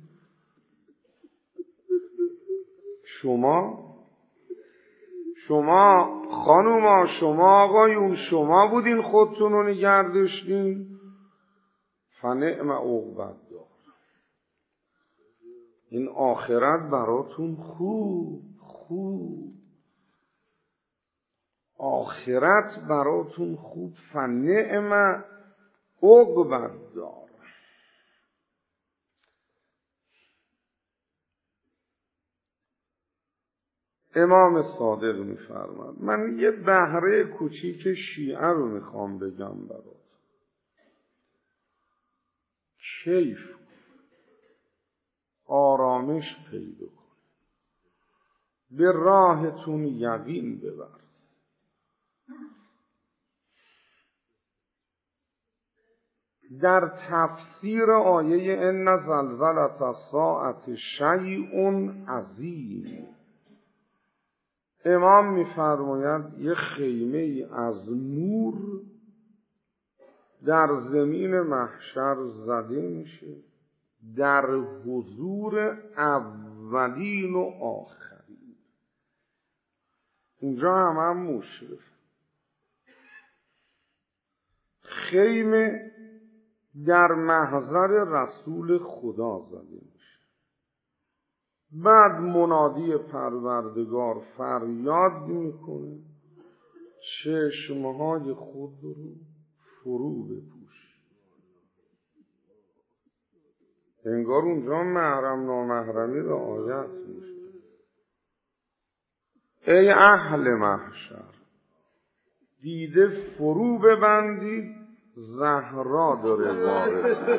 Speaker 1: شما شما خانوما، شما آقایون، شما بودین خودتون رو نگه داشتین؟ فنعم عقبی الدار. این آخرت براتون خوب خوب آخرت براتون خوب. فنعم عقبی الدار. امام صادق میفرماد من یه بهره کوچیک شیعه رو میخوام بگم برات. کیف آرامش پیدا کن، به راهتون یقین ببر. در تفسیر آیه ان زلزلة الساعة شیء عظیم، امام می‌فرماید یه خیمه ای از نور در زمین محشر زده میشه در حضور اولین و آخرین. اونجا هم هم مشرف. خیمه در محضر رسول خدا زده میشه. بعد منادی پروردگار فریاد میکنه چشمهای خود رو فرو بپوش. انگار اونجا محرم نامحرمی رعایت میشه. ای اهل محشر، دیده فرو ببندید، زهرا داره وارد.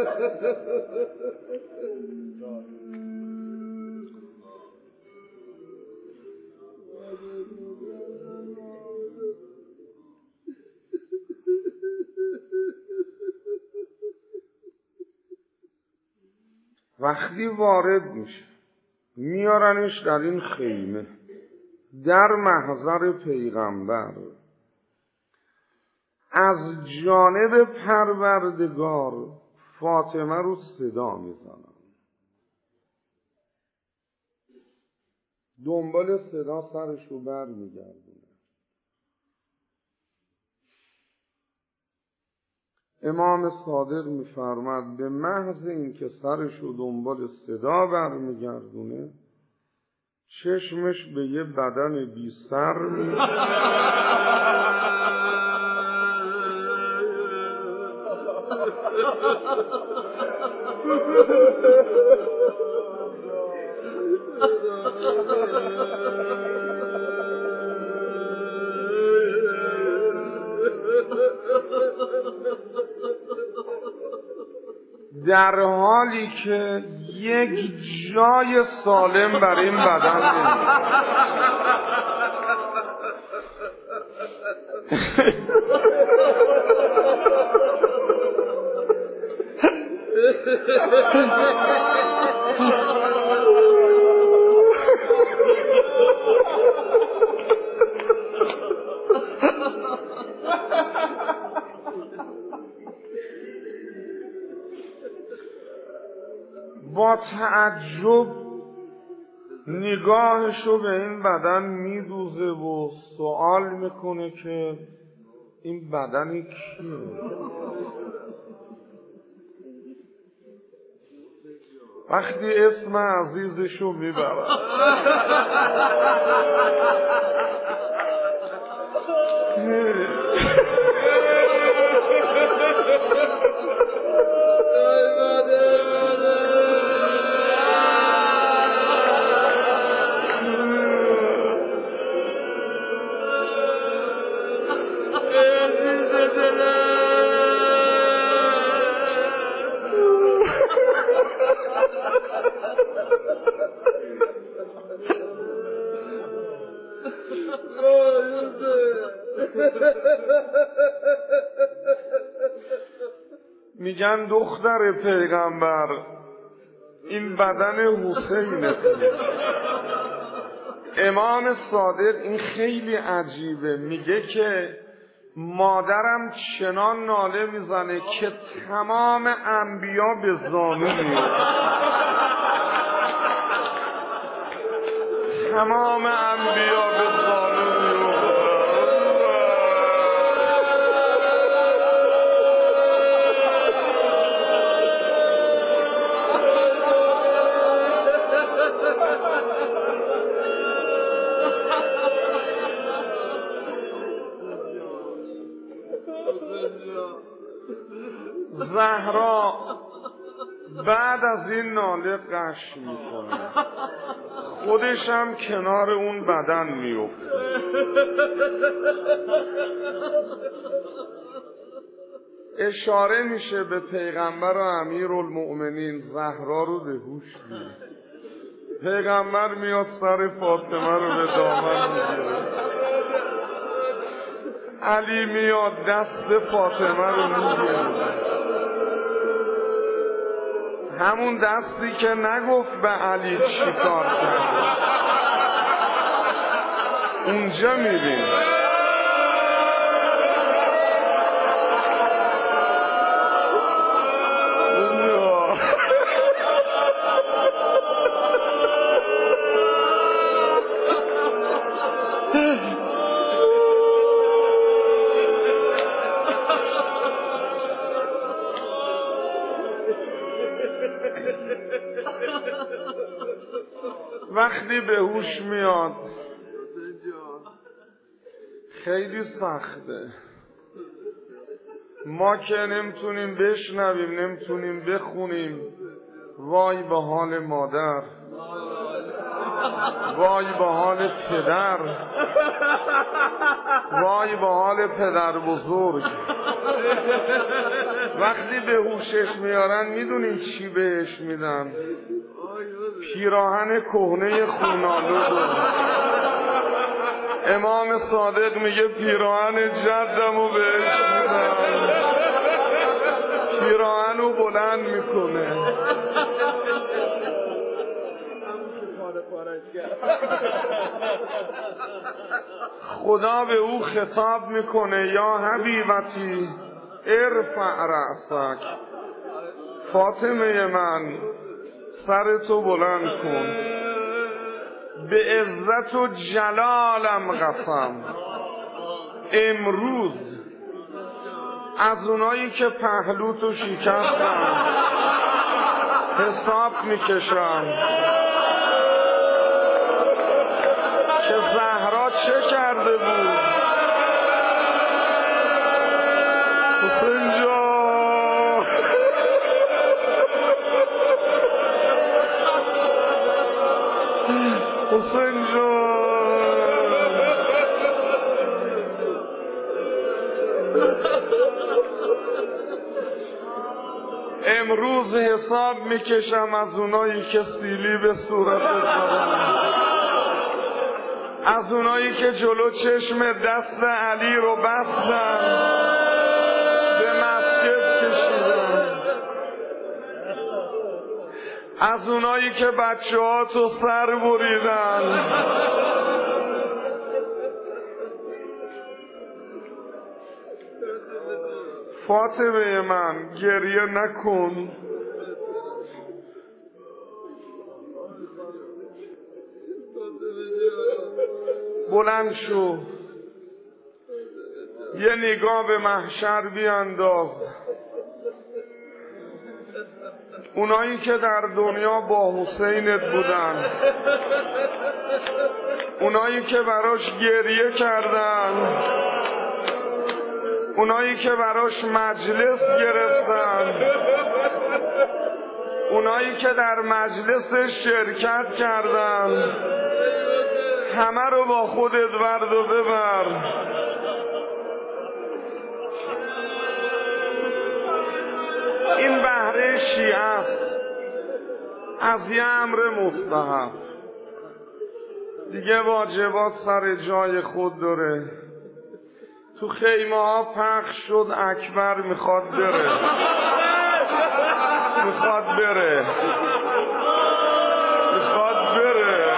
Speaker 1: وقتی وارد میشه میارنش در این خیمه در محضر پیغمبر، از جانب پروردگار فاطمه رو صدا میزنن. دنبال صدا سرش رو بر میگردونه. امام صادق میفرماد به محض اینکه سرش رو دنبال صدا بر میگردونه، چشمش به یه بدن بی سر میشه در حالی که یک جای سالم بر این بدن نمیشه. با تعجب نگاهشو به این بدن میدوزه و سوال میکنه که این بدن کیه؟ وقتی اسم عزیزشو میبرن میگن دختر پیغمبر این بدن حسینته. امام صادق این خیلی عجیبه، میگه که مادرم چنان ناله میزنه که تمام انبیا به زانو میاد. تمام انبیا به زانو میاد. زهرا بعد از این ناله قش میکنه، خودش هم کنار اون بدن میفته. اشاره میشه به پیغمبر و امیرالمؤمنین زهرا رو به هوش بیاره. پیغمبر میاد سر فاطمه رو به دامن میگیره، علی میاد دست فاطمه رو میگیره، همون دستی که نگفت به علی چی کار کرد اونجا میبین. وقتی به هوش میاد خیلی سخته، ما که نمیتونیم بشنویم نمیتونیم بخونیم. وای به حال مادر، وای به حال پدر، وای به حال پدر بزرگ. وقتی به هوشش میارن میدونین چی بهش میدن؟ پیراهن کهنه خونالود. امام صادق میگه پیراهن جدمو بهش میدن، پیراهنو بلند میکنه. خدا به او خطاب میکنه یا حبیبتی ارفع رأسک، فاطمه من سرتو بلند کن، به عزت و جلالم قسم امروز از اونایی که پهلوتو شکستن حساب میکشم که زهرا چه کرده بود. حسین جان حسین جان امروز حساب میکشم از اونایی که سیلی به صورت دارن، از اونایی که جلو چشم دست علی رو بستن به مسجد کشیدن، از اونایی که بچه ها تو سر بریدن، فاطمه من گریه نکن، بلند شو یه نگاه به محشر بیانداز. اونایی که در دنیا با حسینت بودن، اونایی که براش گریه کردن، اونایی که براش مجلس گرفتن، اونایی که در مجلس شرکت کردن، همه رو با خودت ورد و ببر. این بهره شیعه است از یه امر مستحب، دیگه واجبات سر جای خود داره. تو خیمه ها پخش شد اکبر میخواد بره، میخواد بره میخواد بره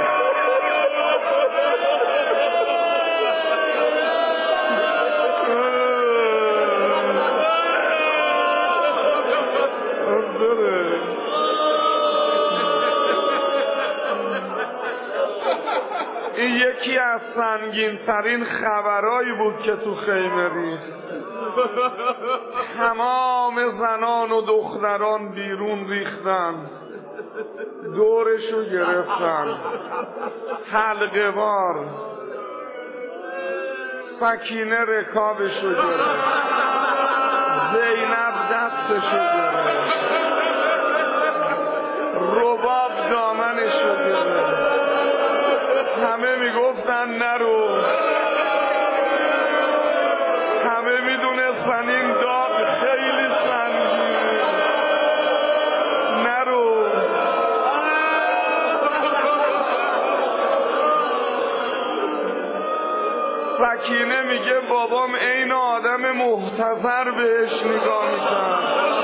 Speaker 1: این یکی از سنگین ترین خبرایی بود که تو خیمه ریخت. تمام زنان و دختران بیرون ریختن، دورشو گرفتن، حلقه وار. سکینه رکابشو گرفت، زینب دستشو گرفت، رباب دامنشو گرفت. همه میگفتن نرو، همه میدونستن این داغ خیلی سنگینه، نرو. سکینه میگه بابام عین آدم محتضر بهش نگاه میکرد،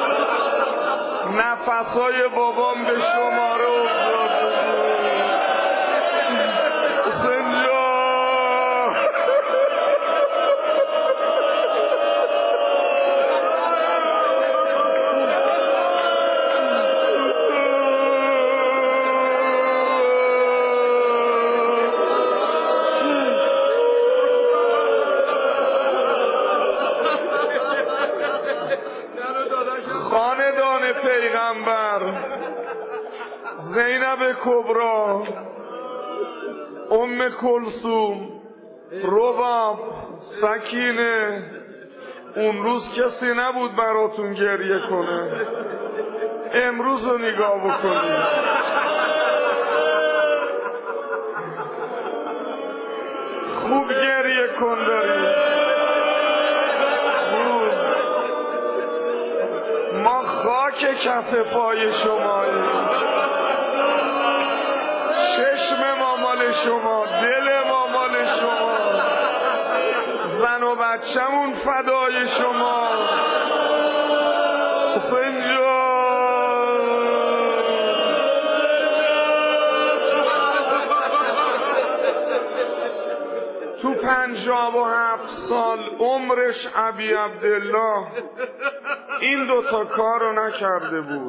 Speaker 1: نفسای بابام به شماره افتاده. خاندان پیغمبر، زینب کبرا، ام کلثوم، رباب، سکینه، اون روز کسی نبود براتون گریه کنه، امروز رو نگاه بکنید. خوب گریه کن دارید، خوب. ما خاک کف پای شماییم، چشم ما مال شما، دل ما مال شما، زن و بچه‌مون فدای شما. حسین جان تو پنجاه و هفت سال عمرش ابی عبدالله این دوتا کار رو نکرده بود.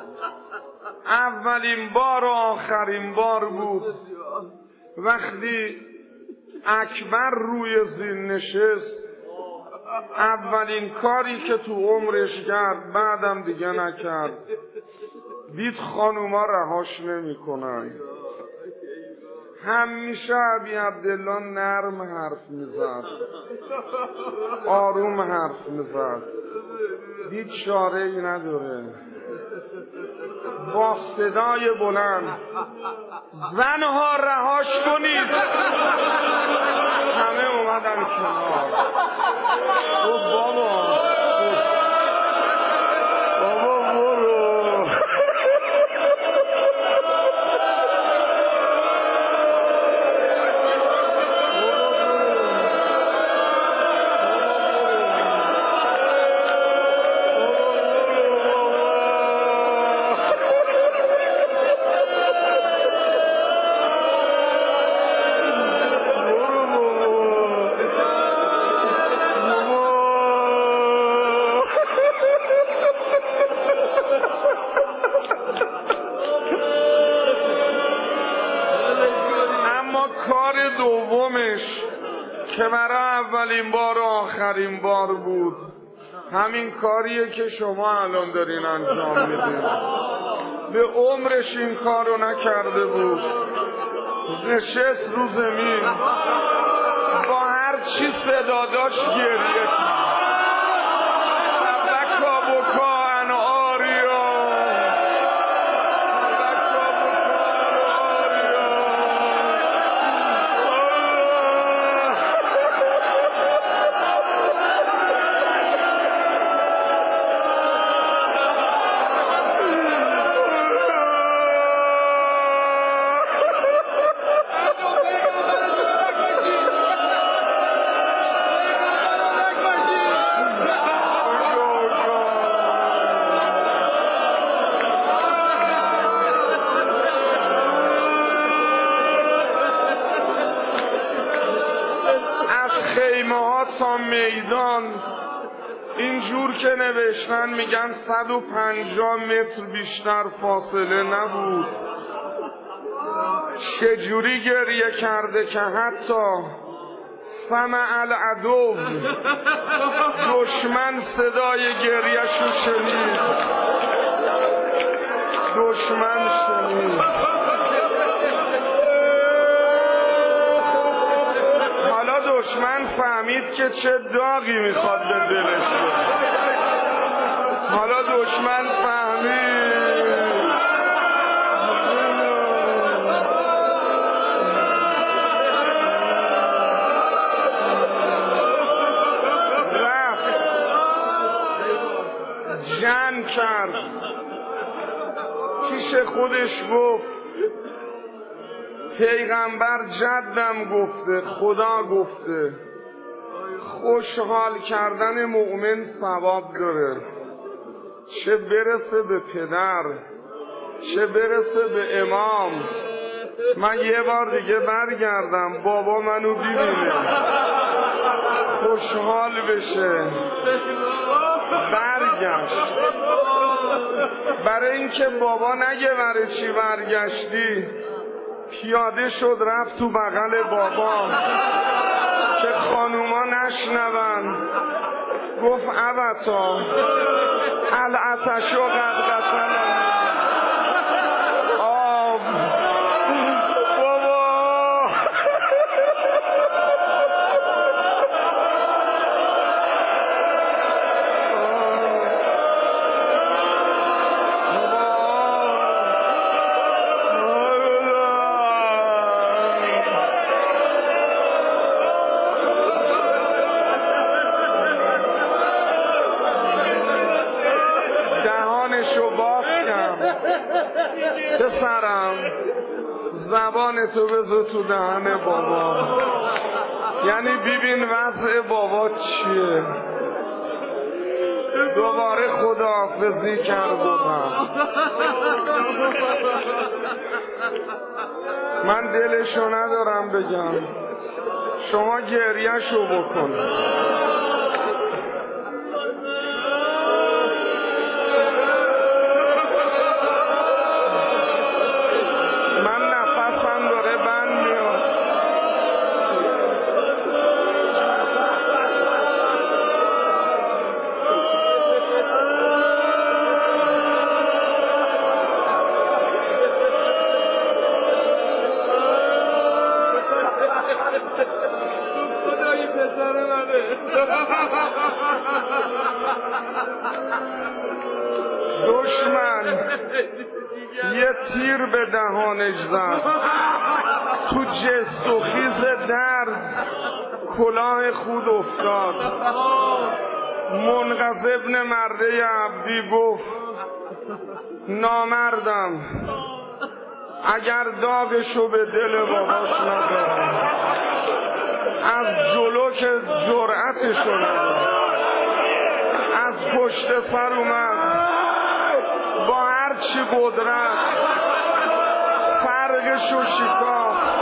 Speaker 1: اولین بار و آخرین بار بود وقتی اکبر روی زین نشست، اولین کاری که تو عمرش کرد، بعدم دیگه نکرد. دید خانوما رهاش نمی کنن. همیشه ابی عبدالله نرم حرف میزد، آروم حرف میزد. دید چاره ای نداره، با صدای بلند زنها رهاش کنید. همه اومدن کنار. گفت بابا بابا برو. کار دومش که برای اولین بار و آخرین بار بود، همین کاریه که شما الان دارین انجام میدین. به عمرش این کارو نکرده بود. نشست رو زمین با هر چی صدا داشت گریه کرد. بکا بکا ان آریا، تا میدان اینجور که نوشتن میگن صد و پنجاه متر بیشتر فاصله نبود. چجوری گریه کرده که حتی سمع العدو، دشمن صدای گریه‌شو شنید. دشمن شنید. دشمن فهمید که چه داغی میخواد به دلش بده. حالا دشمن فهمید رفت جنگ کرد. پیش خودش گفت پیغمبر جدم گفته، خدا گفته خوشحال کردن مؤمن ثواب داره، چه برسه به پدر، چه برسه به امام. من یه بار دیگه برگردم بابا منو ببینه، خوشحال بشه. برگشت. برای اینکه بابا نگه برای چی برگشتی، پیاده شد رفت تو بغل بابا که خانوما نشنون. گفت ابتا العطشو قد قتلنی. آب بابا پسرم زبانتو بذار تو دهن بابا، یعنی ببین وضع بابا چیه. دوباره خداحافظی کرد. بودم من دلشو ندارم بگم، شما گریهشو بکن. دشمن یه تیر به دهانش زد، تو جست و خیز درد کلاه خود افتاد. منقذ ابن مرده عبدی گفت نامردم اگر داغشو به دل باباش ندارم، از جلو که جرأتشو ندارم، از پشت سر اومد با هرچی قدرت فرقشو شکافت.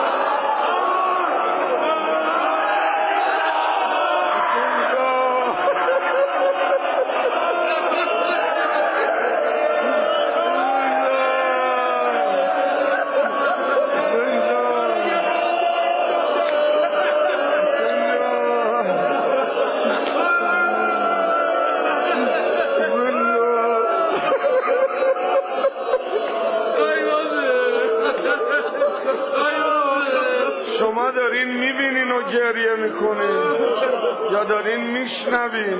Speaker 1: شما دارین میبینین و گریه میکنین یا دارین میشنوین؟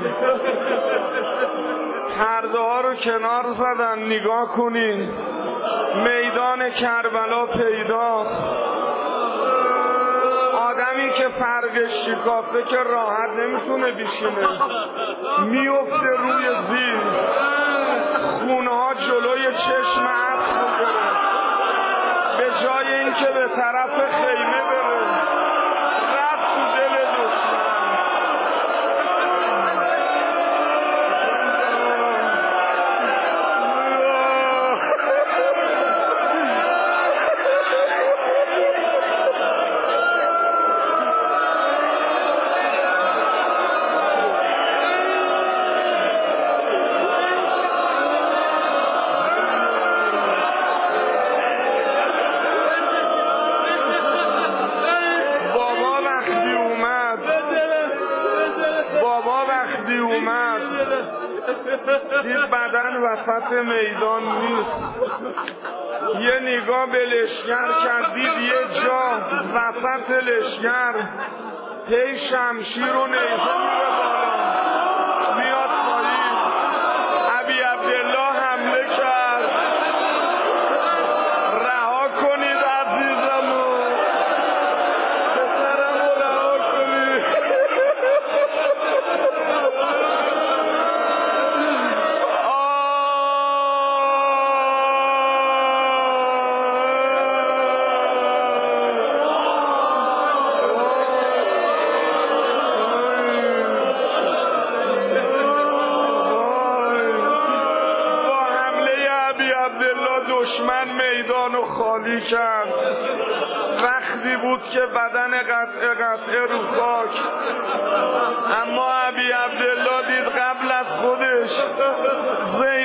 Speaker 1: پرده ها رو کنار زدن، نگاه کنین، میدان کربلا پیداست. آدمی که فرقش شکافته که راحت نمیتونه بشینه، میفته روی زیر، خونه ها جلوی چشم اسب رو گرفت. به جای اینکه به طرف خیمه بره رفت تو دل دشمن. دید بدن وسط میدان نیست، یه نگاه به لشگر کرد، دید یه جا وسط لشگر هی شمشیر و نیزه میره بالا میاد پایین. ابی عبدالله حمله کرد. رها کنید عزیزمو، پسرمو رها کنید. دشمن میدانو خالی کرد. وقتی بود که بدن قطعه قطعه رو خاک، اما ابی عبدالله دید قبل از خودش